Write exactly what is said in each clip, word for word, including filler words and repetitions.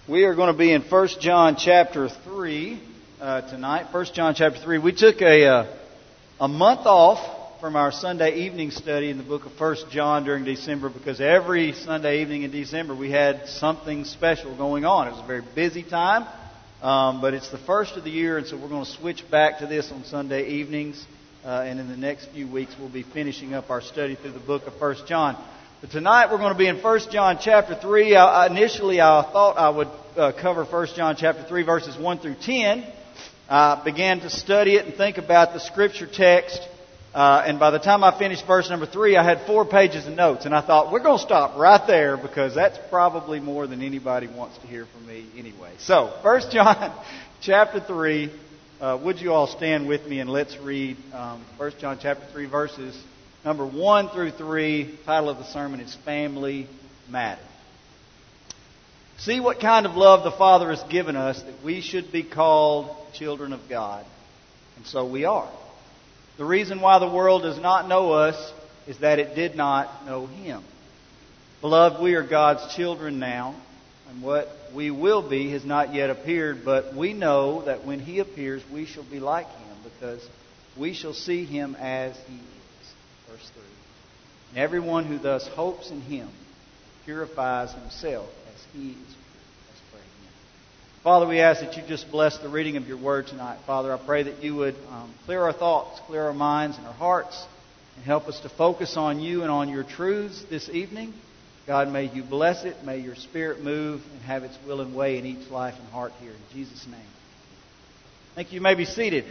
We are going to be in First John chapter three uh, tonight. First John chapter three. We took a uh, a month off from our Sunday evening study in the book of First John during December because every Sunday evening in December we had something special going on. It was a very busy time, um, but it's the first of the year, and so we're going to switch back to this on Sunday evenings. Uh, and in the next few weeks we'll be finishing up our study through the book of First John. But tonight we're going to be in First John chapter three. I, initially I thought I would uh, cover First John chapter three verses one through ten. I began to study it and think about the scripture text. Uh, and by the time I finished verse number three, I had four pages of notes. And I thought, we're going to stop right there because that's probably more than anybody wants to hear from me anyway. So, First John chapter three. Uh, would you all stand with me and let's read um, First John chapter three verses number one through three. The title of the sermon is Family Matters. See what kind of love the Father has given us that we should be called children of God. And so we are. The reason why the world does not know us is that it did not know Him. Beloved, we are God's children now, and what we will be has not yet appeared, but we know that when He appears, we shall be like Him, because we shall see Him as He is. Verse three. And everyone who thus hopes in Him purifies himself as He is pure. Let's pray again. Father, we ask that you just bless the reading of your word tonight. Father, I pray that you would um, clear our thoughts, clear our minds and our hearts, and help us to focus on you and on your truths this evening. God, may you bless it. May your Spirit move and have its will and way in each life and heart here. In Jesus' name. Thank you. You may be seated.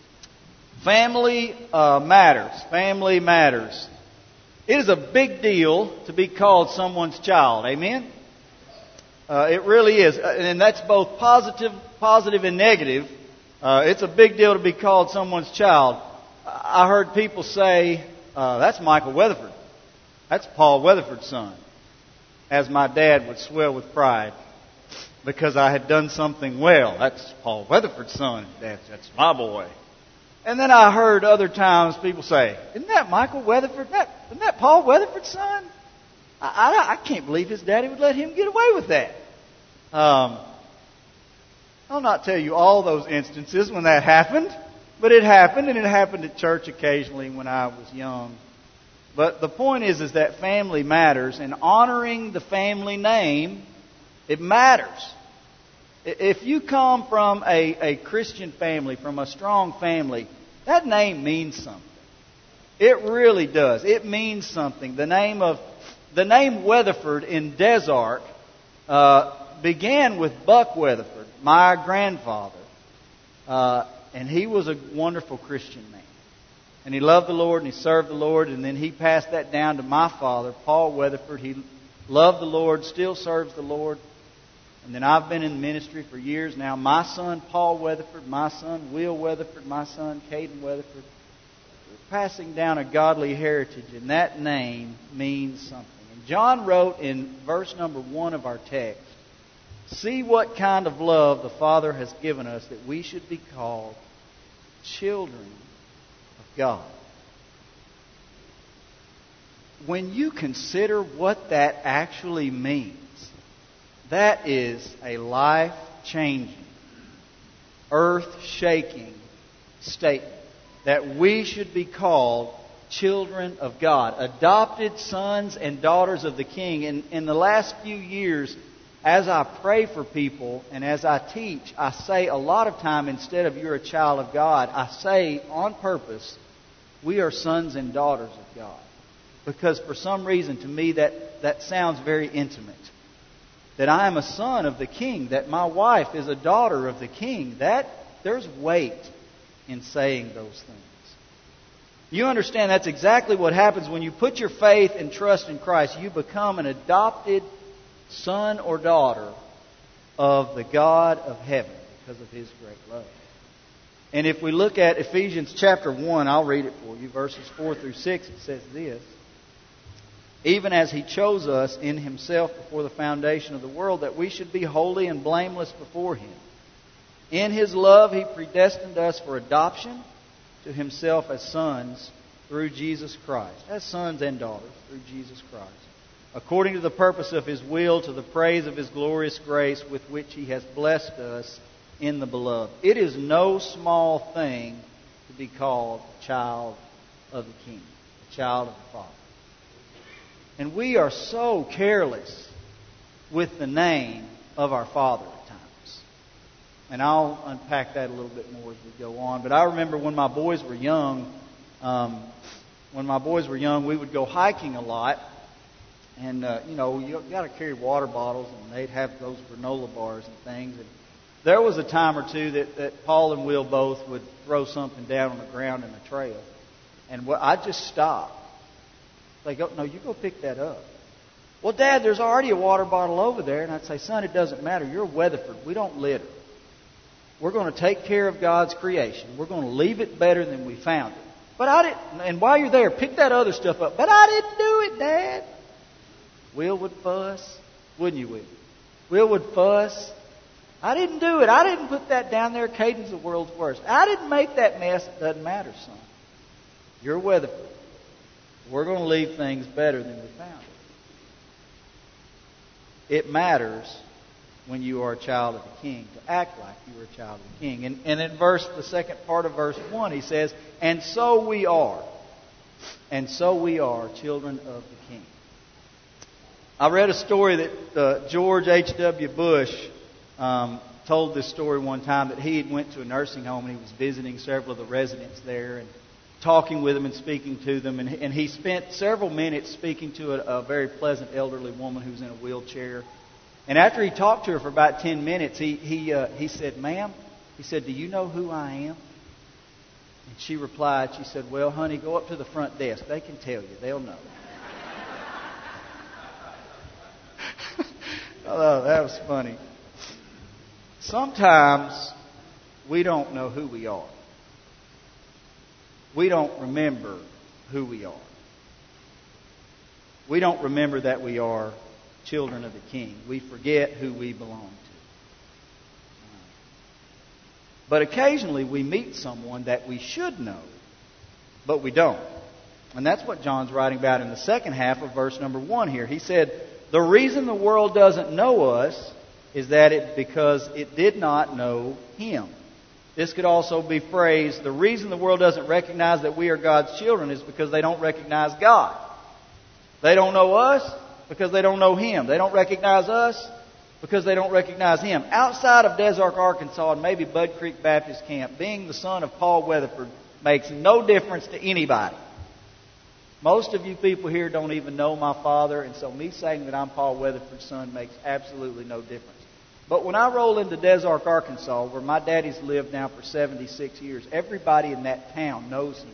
Family uh, matters. Family matters. It is a big deal to be called someone's child. Amen? Uh, it really is. And that's both positive, positive and negative. Uh, it's a big deal to be called someone's child. I heard people say, uh, that's Michael Weatherford. That's Paul Weatherford's son. As my dad would swell with pride because I had done something well. That's Paul Weatherford's son. That's, that's my boy. And then I heard other times people say, isn't that Michael Weatherford? Isn't that, isn't that Paul Weatherford's son? I, I, I can't believe his daddy would let him get away with that. Um, I'll not tell you all those instances when that happened, but it happened, and it happened at church occasionally when I was young. But the point is, is that family matters, and honoring the family name, it matters. If you come from a, a Christian family, from a strong family, that name means something. It really does. It means something. The name of the name Weatherford in Des Arc uh, began with Buck Weatherford, my grandfather, uh, and he was a wonderful Christian man. And he loved the Lord and he served the Lord. And then he passed that down to my father, Paul Weatherford. He loved the Lord, still serves the Lord. And then I've been in ministry for years now. My son, Paul Weatherford, my son, Will Weatherford, my son, Caden Weatherford. We're passing down a godly heritage, and that name means something. And John wrote in verse number one of our text, see what kind of love the Father has given us that we should be called children God. When you consider what that actually means, that is a life-changing, earth-shaking statement that we should be called children of God, adopted sons and daughters of the King. In, in the last few years, as I pray for people and as I teach, I say a lot of time, instead of you're a child of God, I say on purpose, we are sons and daughters of God. Because for some reason, to me, that, that sounds very intimate. That I am a son of the King, that my wife is a daughter of the King. That there's weight in saying those things. You understand that's exactly what happens when you put your faith and trust in Christ. You become an adopted son or daughter of the God of heaven because of His great love. And if we look at Ephesians chapter one, I'll read it for you, verses four through six, it says this. Even as He chose us in Himself before the foundation of the world, that we should be holy and blameless before Him. In His love He predestined us for adoption to Himself as sons through Jesus Christ. As sons and daughters through Jesus Christ. according to the purpose of His will, to the praise of His glorious grace with which He has blessed us in the Beloved. It is no small thing to be called a child of the King, a child of the Father. And we are so careless with the name of our Father at times. And I'll unpack that a little bit more as we go on. But I remember when my boys were young, um, when my boys were young, we would go hiking a lot. And, uh, you know, you got to carry water bottles, and they'd have those granola bars and things. And there was a time or two that, that Paul and Will both would throw something down on the ground in the trail. And what, I'd just stop. They go, no, you go pick that up. Well, Dad, there's already a water bottle over there. And I'd say, son, it doesn't matter. You're Weatherford. We don't litter. We're going to take care of God's creation. We're going to leave it better than we found it. But I didn't, and while you're there, pick that other stuff up. But I didn't do it, Dad. Will would fuss. Wouldn't you, Will? Will would fuss. I didn't do it. I didn't put that down there. Caden's the world's worst. I didn't make that mess. It doesn't matter, son. You're Weatherford. We're going to leave things better than we found it. It matters when you are a child of the King to act like you are a child of the King. And, and in verse, the second part of verse one, he says, and so we are. And so we are children of the King. I read a story that uh, George H W Bush um, told this story one time, that he had went to a nursing home and he was visiting several of the residents there and talking with them and speaking to them. And, and he spent several minutes speaking to a, a very pleasant elderly woman who was in a wheelchair. And after he talked to her for about ten minutes, he he uh, he said, ma'am, he said, do you know who I am? And she replied, she said, well, honey, go up to the front desk. They can tell you. They'll know. Oh, that was funny. Sometimes we don't know who we are. We don't remember who we are. We don't remember that we are children of the King. We forget who we belong to. But occasionally we meet someone that we should know, but we don't. And that's what John's writing about in the second half of verse number one here. He said, the reason the world doesn't know us is that it because it did not know Him. This could also be phrased, the reason the world doesn't recognize that we are God's children is because they don't recognize God. They don't know us because they don't know Him. They don't recognize us because they don't recognize Him. Outside of Des Arc, Arkansas, and maybe Bud Creek Baptist Camp, being the son of Paul Weatherford makes no difference to anybody. Most of you people here don't even know my father, and so me saying that I'm Paul Weatherford's son makes absolutely no difference. But when I roll into Des Arc, Arkansas, where my daddy's lived now for seventy-six years, everybody in that town knows him.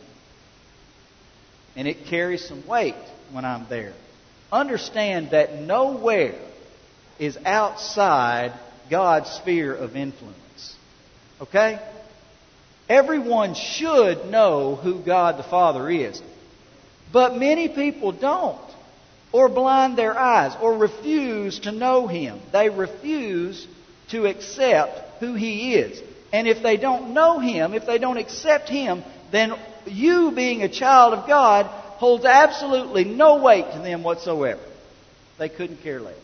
And it carries some weight when I'm there. Understand that nowhere is outside God's sphere of influence. Okay? Everyone should know who God the Father is. But many people don't, or blind their eyes, or refuse to know Him. They refuse to accept who He is. And if they don't know Him, if they don't accept Him, then you being a child of God holds absolutely no weight to them whatsoever. They couldn't care less.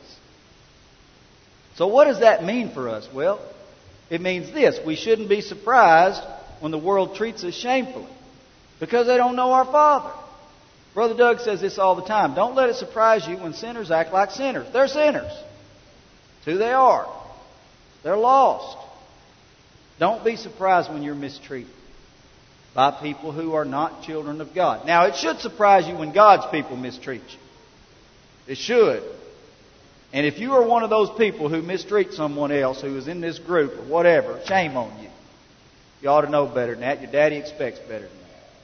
So what does that mean for us? Well, it means this. We shouldn't be surprised when the world treats us shamefully because they don't know our Father. Brother Doug says this all the time. Don't let it surprise you when sinners act like sinners. They're sinners. It's who they are. They're lost. Don't be surprised when you're mistreated by people who are not children of God. Now, it should surprise you when God's people mistreat you. It should. And if you are one of those people who mistreat someone else who is in this group or whatever, shame on you. You ought to know better than that. Your daddy expects better than that.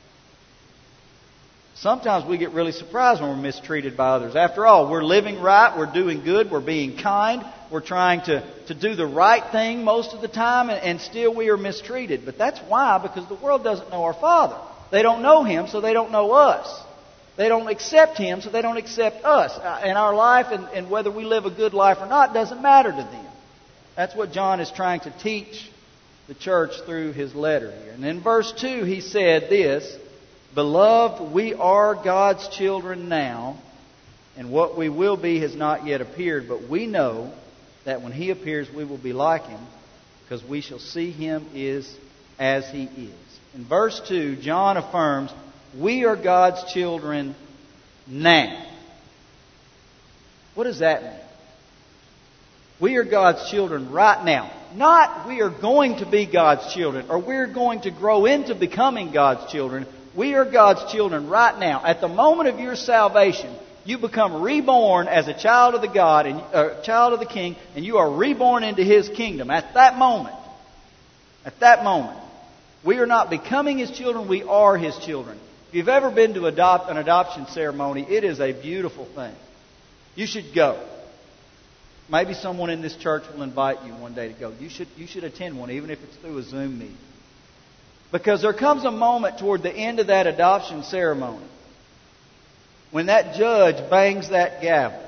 Sometimes we get really surprised when we're mistreated by others. After all, we're living right, we're doing good, we're being kind, we're trying to, to do the right thing most of the time, and, and still we are mistreated. But that's why, because the world doesn't know our Father. They don't know Him, so they don't know us. They don't accept Him, so they don't accept us. And our life, and, and whether we live a good life or not, doesn't matter to them. That's what John is trying to teach the church through his letter here. And in verse two, he said this, Beloved, we are God's children now, and what we will be has not yet appeared, but we know that when He appears we will be like Him, because we shall see Him is as He is. In verse two, John affirms, we are God's children now. What does that mean? We are God's children right now. Not we are going to be God's children, or we're going to grow into becoming God's children. We are God's children right now. At the moment of your salvation, you become reborn as a child of the God and a child of the King, and you are reborn into His kingdom. At that moment, at that moment, we are not becoming His children, we are His children. If you've ever been to adopt an adoption ceremony, it is a beautiful thing. You should go. Maybe someone in this church will invite you one day to go. You should, you should attend one, even if it's through a Zoom meeting. Because there comes a moment toward the end of that adoption ceremony when that judge bangs that gavel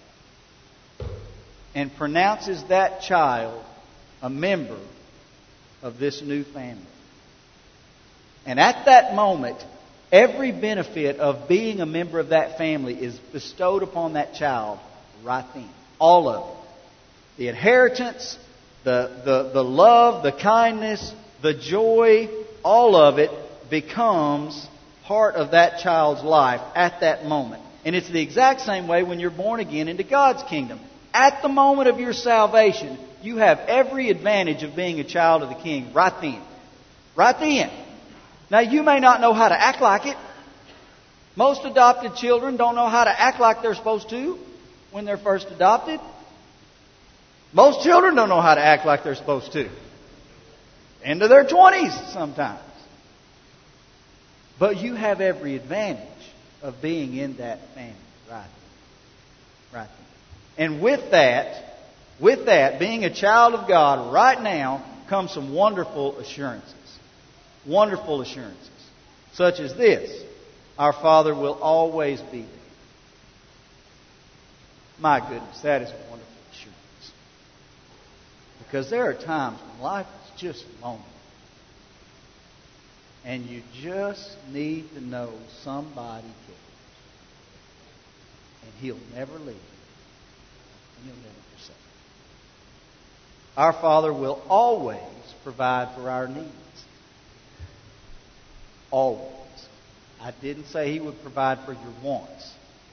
and pronounces that child a member of this new family. And at that moment, every benefit of being a member of that family is bestowed upon that child right then. All of it. The inheritance, the, the, the love, the kindness, the joy, all of it becomes part of that child's life at that moment. And it's the exact same way when you're born again into God's kingdom. At the moment of your salvation, you have every advantage of being a child of the King right then. Right then. Now, you may not know how to act like it. Most adopted children don't know how to act like they're supposed to when they're first adopted. Most children don't know how to act like they're supposed to. Into their twenties sometimes. But you have every advantage of being in that family right there. Right there. And with that, with that, being a child of God right now comes some wonderful assurances. Wonderful assurances. Such as this. Our Father will always be there. My goodness, that is a wonderful assurance. Because there are times when life is just lonely. And you just need to know somebody cares. And He'll never leave you. And He'll never forsake you. Our Father will always provide for our needs. Always. I didn't say He would provide for your wants.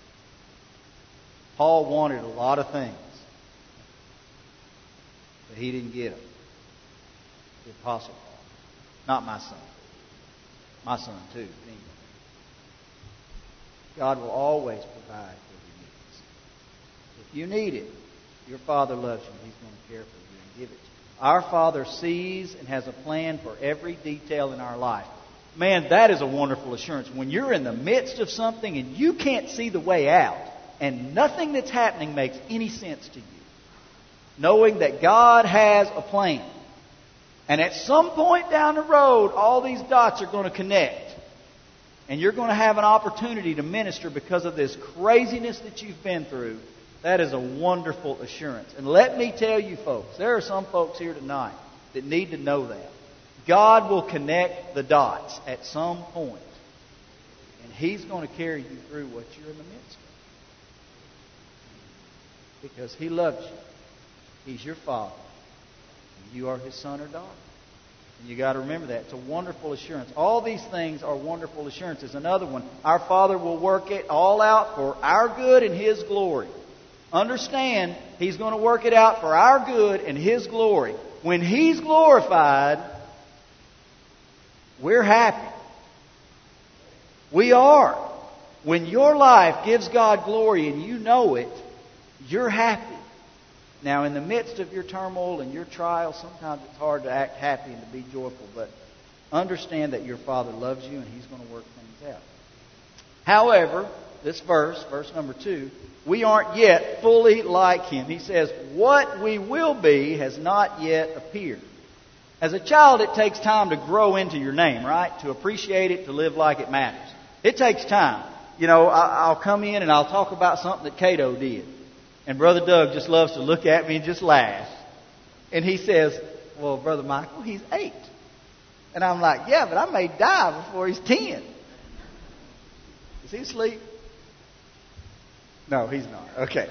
Paul wanted a lot of things. But he didn't get them. The Apostle Paul. Not my son. My son too. But anyway. God will always provide for your needs. If you need it, your Father loves you. He's going to care for you and give it to you. Our Father sees and has a plan for every detail in our life. Man, that is a wonderful assurance. When you're in the midst of something and you can't see the way out, and nothing that's happening makes any sense to you, knowing that God has a plan. And at some point down the road, all these dots are going to connect. And you're going to have an opportunity to minister because of this craziness that you've been through. That is a wonderful assurance. And let me tell you folks, there are some folks here tonight that need to know that. God will connect the dots at some point. And He's going to carry you through what you're in the midst of. Because He loves you. He's your Father. And you are His son or daughter. And you got to remember that. It's a wonderful assurance. All these things are wonderful assurances. Another one, our Father will work it all out for our good and His glory. Understand, He's going to work it out for our good and His glory. When He's glorified, we're happy. We are. When your life gives God glory and you know it, you're happy. Now, in the midst of your turmoil and your trials, sometimes it's hard to act happy and to be joyful, but understand that your Father loves you and He's going to work things out. However, this verse, verse number two, we aren't yet fully like Him. He says, what we will be has not yet appeared. As a child, it takes time to grow into your name, right? To appreciate it, to live like it matters. It takes time. You know, I'll come in and I'll talk about something that Cato did. And Brother Doug just loves to look at me and just laugh. And he says, well, Brother Michael, he's eight. And I'm like, yeah, but I may die before he's ten. Is he asleep? No, he's not. Okay.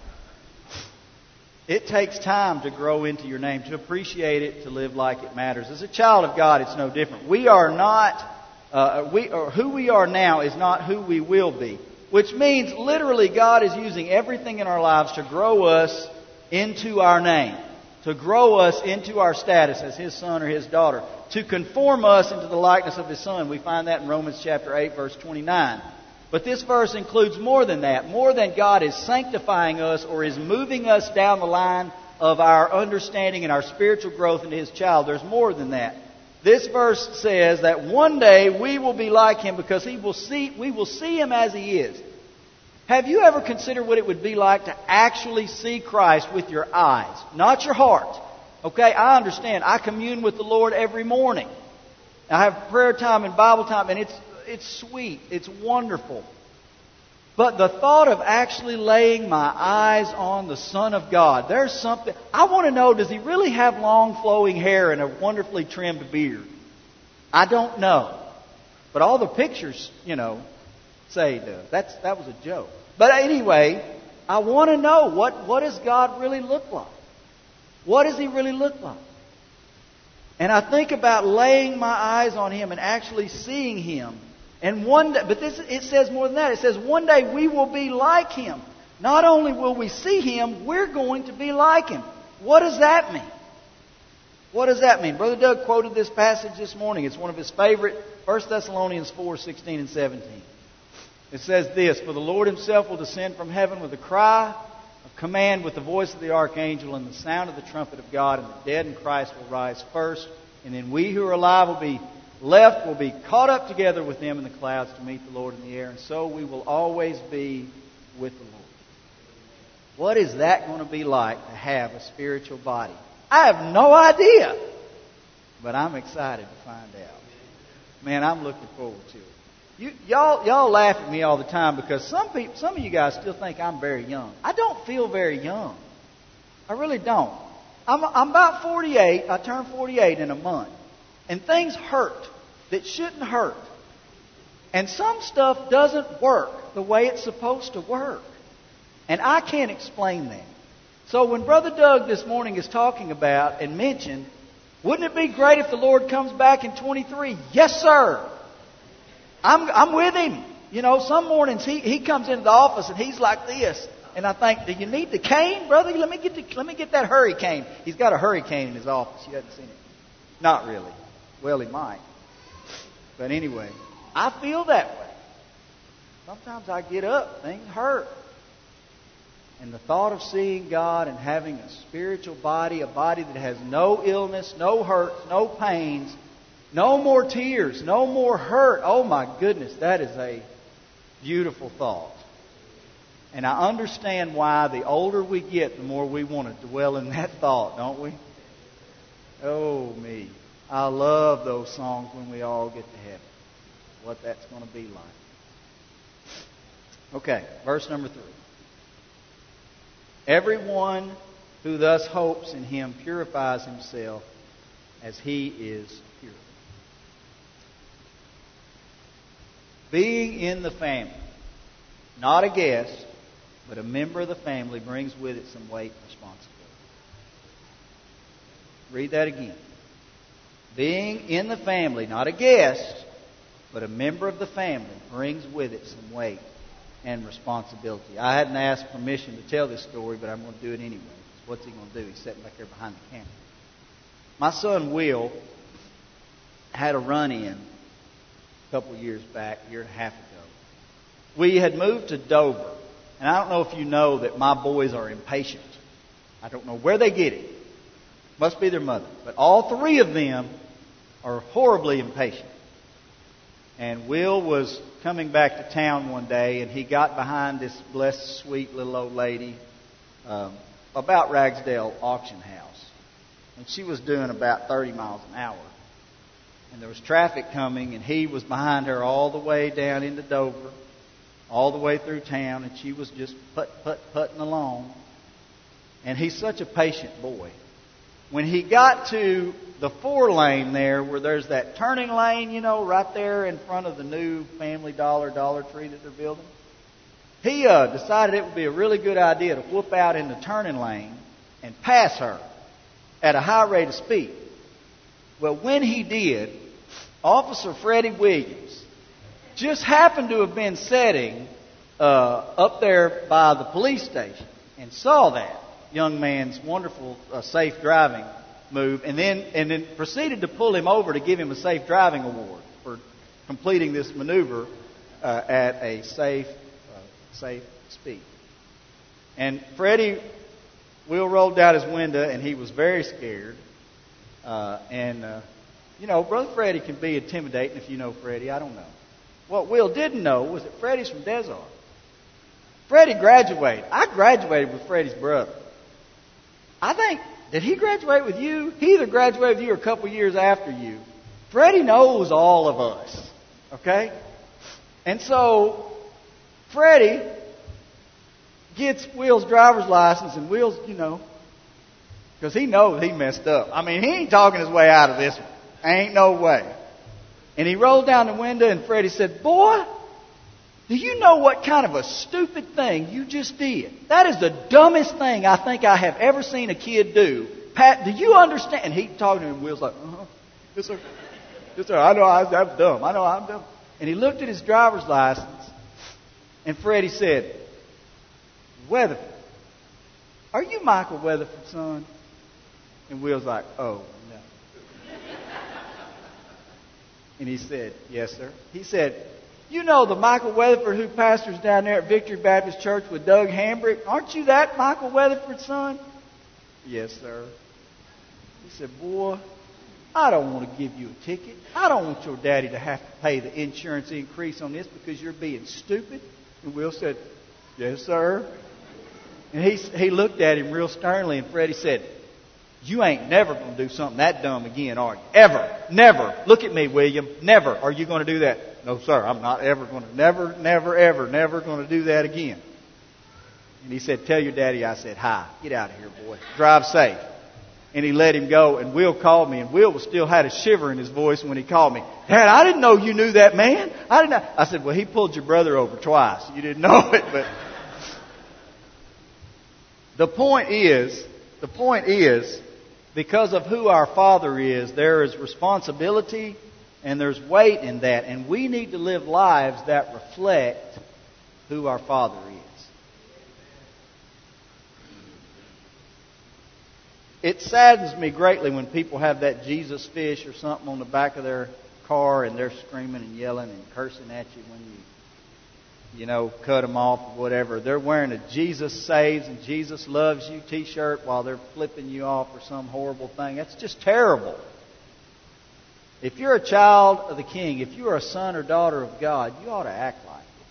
It takes time to grow into your name, to appreciate it, to live like it matters. As a child of God, it's no different. We are not, uh, we or who we are now is not who we will be. Which means, literally, God is using everything in our lives to grow us into our name. To grow us into our status as His son or His daughter. To conform us into the likeness of His Son. We find that in Romans chapter eight, verse twenty-nine. But this verse includes more than that. More than God is sanctifying us or is moving us down the line of our understanding and our spiritual growth into His child. There's more than that. This verse says that one day we will be like Him because He will see, we will see Him as He is. Have you ever considered what it would be like to actually see Christ with your eyes, not your heart? Okay, I understand. I commune with the Lord every morning. I have prayer time and Bible time, and it's it's sweet. It's wonderful. But the thought of actually laying my eyes on the Son of God, there's something. I want to know, does He really have long flowing hair and a wonderfully trimmed beard? I don't know. But all the pictures, you know, say He does. That's, that was a joke. But anyway, I want to know, what, what does God really look like? What does He really look like? And I think about laying my eyes on Him and actually seeing Him. And one day, but this, it says more than that. It says one day we will be like Him. Not only will we see Him, we're going to be like Him. What does that mean? What does that mean? Brother Doug quoted this passage this morning. It's one of his favorite, First Thessalonians four, sixteen and seventeen. It says this, "For the Lord Himself will descend from heaven with a cry of command, with the voice of the archangel and the sound of the trumpet of God, and the dead in Christ will rise first. And then we who are alive will be left, will be caught up together with them in the clouds to meet the Lord in the air. And so we will always be with the Lord." What is that going to be like to have a spiritual body? I have no idea. But I'm excited to find out. Man, I'm looking forward to it. You, y'all, y'all laugh at me all the time because some people, some of you guys still think I'm very young. I don't feel very young. I really don't. I'm, I'm about forty-eight. I turn forty-eight in a month. And things hurt that shouldn't hurt. And some stuff doesn't work the way it's supposed to work. And I can't explain that. So when Brother Doug this morning is talking about and mentioned, wouldn't it be great if the Lord comes back in twenty-three? Yes, sir. I'm, I'm with Him. You know, some mornings he, he comes into the office and he's like this. And I think, do you need the cane, brother? Let me get the, let me get that hurricane. He's got a hurricane in his office. You haven't seen it. Not really. Well, he might. But anyway, I feel that way. Sometimes I get up, things hurt. And the thought of seeing God and having a spiritual body, a body that has no illness, no hurts, no pains, no more tears, no more hurt. Oh my goodness, that is a beautiful thought. And I understand why the older we get, the more we want to dwell in that thought, don't we? Oh me. I love those songs when we all get to heaven. What that's going to be like. Okay, verse number three. "Everyone who thus hopes in Him purifies himself as He is pure." Being in the family, not a guest, but a member of the family, brings with it some weight and responsibility. Read that again. Being in the family, not a guest, but a member of the family, brings with it some weight and responsibility. I hadn't asked permission to tell this story, but I'm going to do it anyway. What's he going to do? He's sitting back there behind the camera. My son Will had a run-in a couple of years back, a year and a half ago. We had moved to Dover. And I don't know if you know that my boys are impatient. I don't know where they get it. Must be their mother. But all three of them are horribly impatient. And Will was coming back to town one day, and he got behind this blessed, sweet little old lady um, about Ragsdale Auction House. And she was doing about thirty miles an hour. And there was traffic coming, and he was behind her all the way down into Dover, all the way through town, and she was just put, put, putting along. And he's such a patient boy. When he got to the four lane there, where there's that turning lane, you know, right there in front of the new Family Dollar Dollar Tree that they're building, he uh, decided it would be a really good idea to whoop out in the turning lane and pass her at a high rate of speed. Well, when he did, Officer Freddie Williams just happened to have been sitting uh, up there by the police station and saw that young man's wonderful uh, safe driving move, and then and then proceeded to pull him over to give him a safe driving award for completing this maneuver uh, at a safe uh, safe speed. And Freddie, Will rolled down his window, and he was very scared. Uh, and uh, you know, Brother Freddie can be intimidating if you know Freddie. I don't know. What Will didn't know was that Freddie's from Desert. Freddie graduated. I graduated with Freddie's brother. I think, did he graduate with you? He either graduated with you or a couple years after you. Freddie knows all of us. Okay? And so, Freddie gets Will's driver's license, and Will's, you know, because he knows he messed up. I mean, he ain't talking his way out of this one. Ain't no way. And he rolled down the window, and Freddie said, "Boy, do you know what kind of a stupid thing you just did? That is the dumbest thing I think I have ever seen a kid do. Pat, do you understand?" And he talking to him, Will's like, "Uh-huh. Yes, sir. Yes, sir. I know I, I'm dumb. I know I'm dumb." And he looked at his driver's license, and Freddie said, "Weatherford, are you Michael Weatherford's son?" And Will's like, "Oh, no." And he said, "Yes, sir." He said, "You know the Michael Weatherford who pastors down there at Victory Baptist Church with Doug Hambrick? Aren't you that Michael Weatherford's son?" "Yes, sir." He said, "Boy, I don't want to give you a ticket. I don't want your daddy to have to pay the insurance increase on this because you're being stupid." And Will said, "Yes, sir." And he, he looked at him real sternly, and Freddie said, "You ain't never going to do something that dumb again, are you? Ever. Never. Look at me, William. Never are you going to do that." "No, sir, I'm not ever going to, never, never, ever, never going to do that again." And he said, "Tell your daddy I said hi. Get out of here, boy. Drive safe." And he let him go, and Will called me, and Will still had a shiver in his voice when he called me. "Dad, I didn't know you knew that man. I didn't know." I said, "Well, he pulled your brother over twice. You didn't know it, but..." The point is, the point is, because of who our Father is, there is responsibility and there's weight in that. And we need to live lives that reflect who our Father is. It saddens me greatly when people have that Jesus fish or something on the back of their car and they're screaming and yelling and cursing at you when you, you know, cut them off or whatever. They're wearing a Jesus saves and Jesus loves you t-shirt while they're flipping you off or some horrible thing. That's just terrible. If you're a child of the King, if you're a son or daughter of God, you ought to act like it.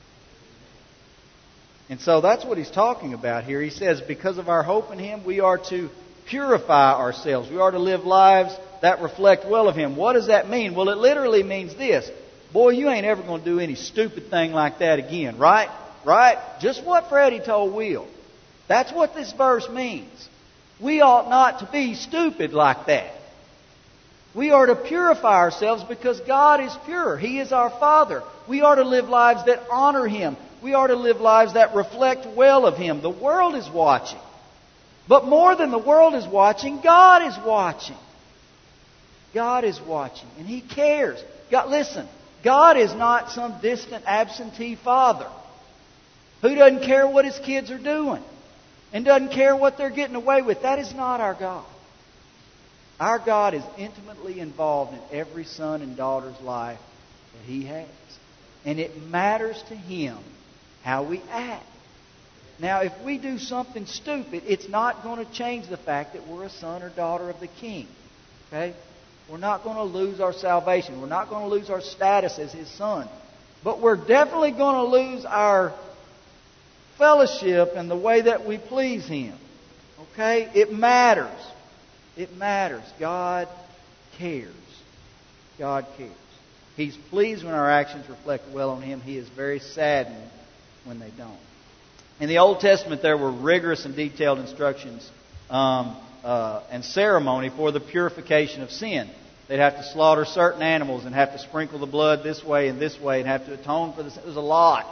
And so that's what he's talking about here. He says, because of our hope in Him, we are to purify ourselves. We are to live lives that reflect well of Him. What does that mean? Well, it literally means this. Boy, you ain't ever going to do any stupid thing like that again, right? Right? Just what Freddie told Will. That's what this verse means. We ought not to be stupid like that. We are to purify ourselves because God is pure. He is our Father. We are to live lives that honor Him. We are to live lives that reflect well of Him. The world is watching. But more than the world is watching, God is watching. God is watching. And He cares. God, listen. God is not some distant absentee father who doesn't care what his kids are doing and doesn't care what they're getting away with. That is not our God. Our God is intimately involved in every son and daughter's life that He has. And it matters to Him how we act. Now, if we do something stupid, it's not going to change the fact that we're a son or daughter of the King. Okay? We're not going to lose our salvation. We're not going to lose our status as His son. But we're definitely going to lose our fellowship and the way that we please Him. Okay? It matters. It matters. God cares. God cares. He's pleased when our actions reflect well on Him. He is very saddened when they don't. In the Old Testament, there were rigorous and detailed instructions um, uh, and ceremony for the purification of sin. They'd have to slaughter certain animals and have to sprinkle the blood this way and this way and have to atone for this. It was a lot.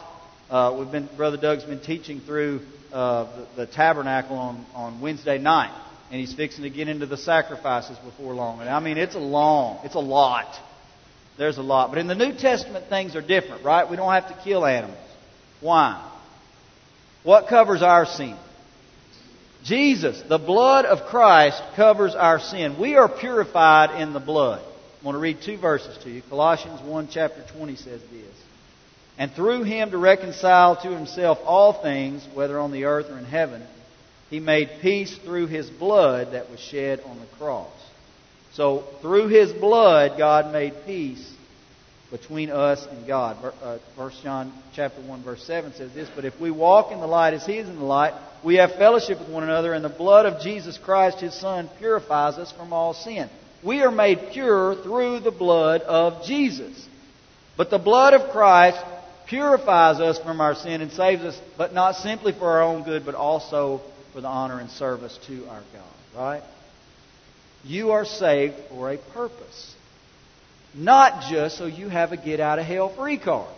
Uh, we've been, Brother Doug's been teaching through uh, the, the tabernacle on, on Wednesday night. And he's fixing to get into the sacrifices before long. And I mean, it's a long, it's a lot. There's a lot. But in the New Testament, things are different, right? We don't have to kill animals. Why? What covers our sin? Jesus, the blood of Christ, covers our sin. We are purified in the blood. I want to read two verses to you. Colossians one, chapter twenty says this. And through Him to reconcile to Himself all things, whether on the earth or in heaven, He made peace through His blood that was shed on the cross. So, through His blood, God made peace between us and God. First John chapter one, verse seven says this, But if we walk in the light as He is in the light, we have fellowship with one another, and the blood of Jesus Christ, His Son, purifies us from all sin. We are made pure through the blood of Jesus. But the blood of Christ purifies us from our sin and saves us, but not simply for our own good, but also for the honor and service to our God. Right? You are saved for a purpose. Not just so you have a get-out-of-hell-free card.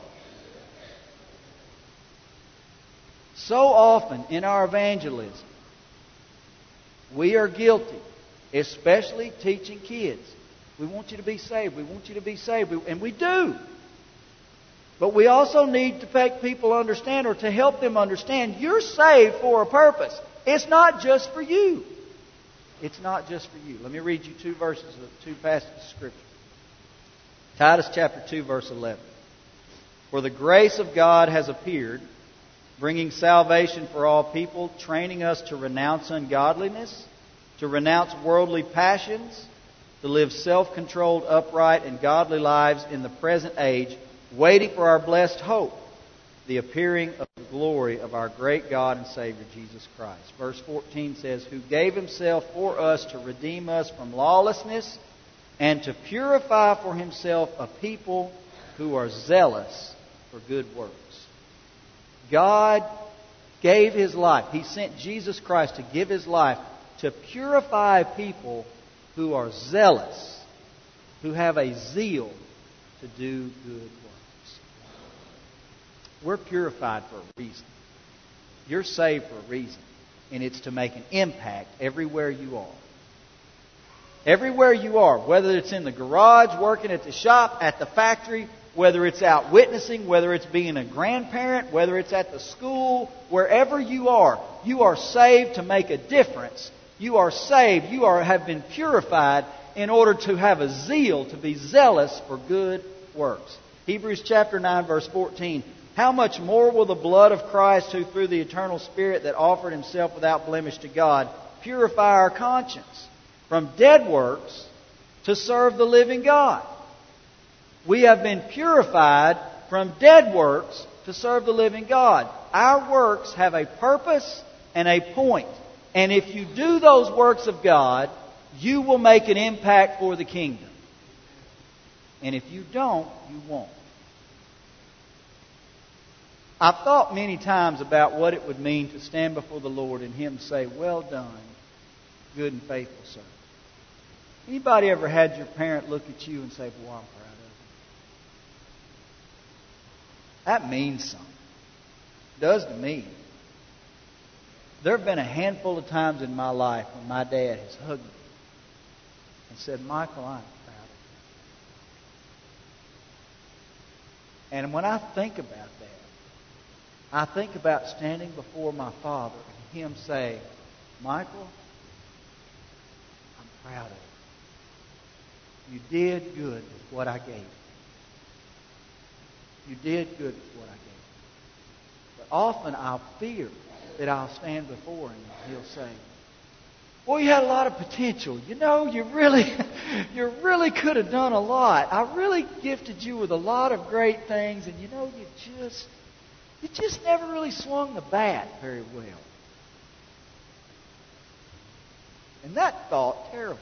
So often in our evangelism, we are guilty, especially teaching kids. We want you to be saved. We want you to be saved. And we do. But we also need to make people understand, or to help them understand, you're saved for a purpose. It's not just for you. It's not just for you. Let me read you two verses, two passages of Scripture. Titus chapter two, verse eleven. For the grace of God has appeared, bringing salvation for all people, training us to renounce ungodliness, to renounce worldly passions, to live self-controlled, upright, and godly lives in the present age, waiting for our blessed hope, the appearing of the glory of our great God and Savior, Jesus Christ. Verse fourteen says, Who gave Himself for us to redeem us from lawlessness and to purify for Himself a people who are zealous for good works. God gave His life. He sent Jesus Christ to give His life to purify people who are zealous, who have a zeal to do good works. We're purified for a reason. You're saved for a reason. And it's to make an impact everywhere you are. Everywhere you are, whether it's in the garage, working at the shop, at the factory, whether it's out witnessing, whether it's being a grandparent, whether it's at the school, wherever you are, you are saved to make a difference. You are saved, you are have been purified in order to have a zeal, to be zealous for good works. Hebrews chapter nine, verse fourteen. How much more will the blood of Christ, who through the eternal Spirit that offered Himself without blemish to God, purify our conscience from dead works to serve the living God? We have been purified from dead works to serve the living God. Our works have a purpose and a point. And if you do those works of God, you will make an impact for the kingdom. And if you don't, you won't. I've thought many times about what it would mean to stand before the Lord and Him say, Well done, good and faithful servant. Anybody ever had your parent look at you and say, Boy, I'm proud of you? That means something. It does to me. There have been a handful of times in my life when my dad has hugged me and said, Michael, I'm proud of you. And when I think about that, I think about standing before my father and him saying, Michael, I'm proud of you. You did good with what I gave you. You did good with what I gave you. But often I'll fear that I'll stand before him and he'll say, Boy, you had a lot of potential. You know, you really, you really could have done a lot. I really gifted you with a lot of great things, and you know, you just, you just never really swung the bat very well. And that thought terrifies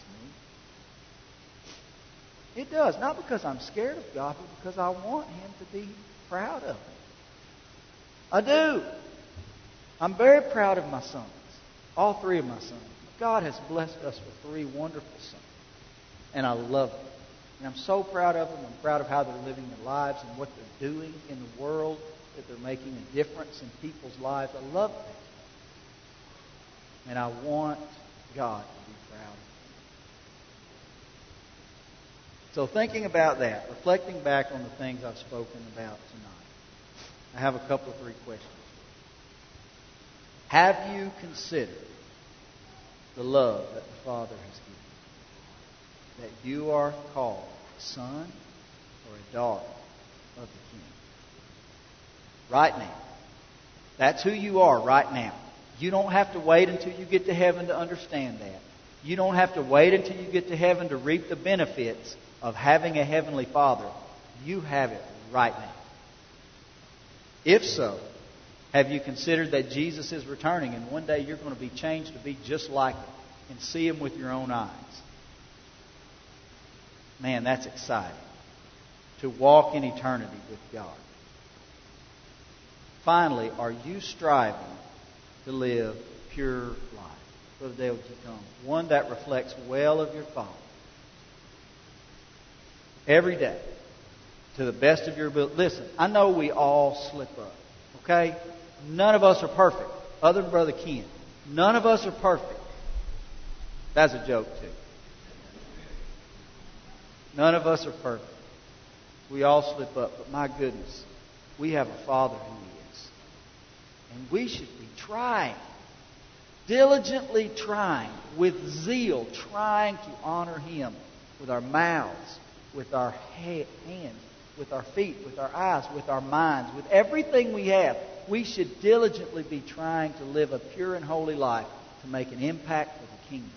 me. It does, not because I'm scared of God, but because I want Him to be proud of me. I do. I'm very proud of my sons. All three of my sons. God has blessed us with three wonderful sons. And I love them. And I'm so proud of them. I'm proud of how they're living their lives and what they're doing in the world. that they're making a difference in people's lives. I love that. And I want God to be proud of me. So thinking about that, reflecting back on the things I've spoken about tonight, I have a couple of three questions. Have you considered the love that the Father has given you? That you are called a son or a daughter of the King. Right now. That's who you are right now. You don't have to wait until you get to heaven to understand that. You don't have to wait until you get to heaven to reap the benefits of having a Heavenly Father. You have it right now. If so, have you considered that Jesus is returning and one day you're going to be changed to be just like Him and see Him with your own eyes? Man, that's exciting. To walk in eternity with God. Finally, are you striving to live a pure life? Brother Dale, would you come? One that reflects well of your Father. Every day. To the best of your ability. Listen, I know we all slip up. Okay? None of us are perfect. Other than Brother Ken. None of us are perfect. That's a joke too. None of us are perfect. We all slip up. But my goodness, we have a Father who is. And we should be trying, diligently trying, with zeal, trying to honor Him with our mouths, with our hands, with our feet, with our eyes, with our minds, with everything we have. We should diligently be trying to live a pure and holy life to make an impact for the kingdom.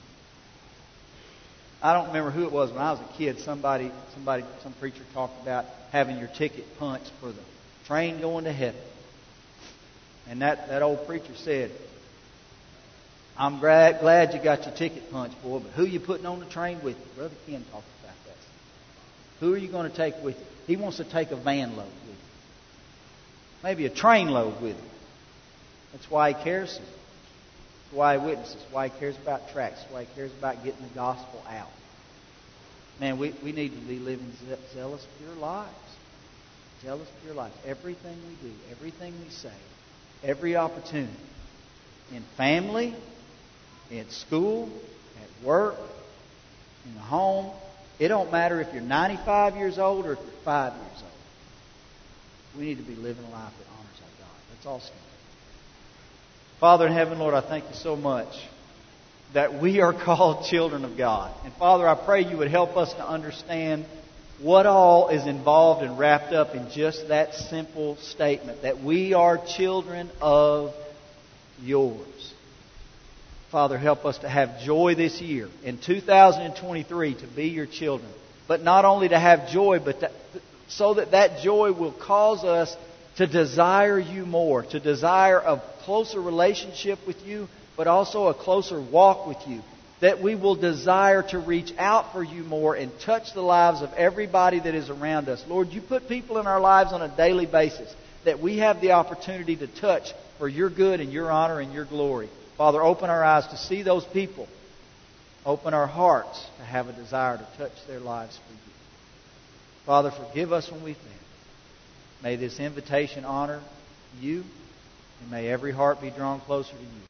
I don't remember who it was when I was a kid. Somebody, somebody, some preacher talked about having your ticket punched for the train going to heaven. And that, that old preacher said, I'm glad, glad you got your ticket punched, boy, but who you putting on the train with you? Brother Ken talked about that. Who are you going to take with you? He wants to take a van load with you. Maybe a train load with him. That's why he cares so much. That's why he witnesses. That's why he cares about tracts. That's why he cares about getting the gospel out. Man, we, we need to be living zealous, pure lives. Zealous, pure lives. Everything we do, everything we say, every opportunity. In family, in school, at work, in the home. It don't matter if you're ninety-five years old or if you're five years old. We need to be living a life that honors our God. Let's all stand. Father in heaven, Lord, I thank you so much that we are called children of God. And Father, I pray you would help us to understand what all is involved and wrapped up in just that simple statement, that we are children of yours. Father, help us to have joy this year, in two thousand twenty-three, to be your children. But not only to have joy, but to, so that that joy will cause us to desire you more, to desire a closer relationship with you, but also a closer walk with you. That we will desire to reach out for you more and touch the lives of everybody that is around us. Lord, you put people in our lives on a daily basis that we have the opportunity to touch for your good and your honor and your glory. Father, open our eyes to see those people. Open our hearts to have a desire to touch their lives for you. Father, forgive us when we fail. May this invitation honor you, and may every heart be drawn closer to you.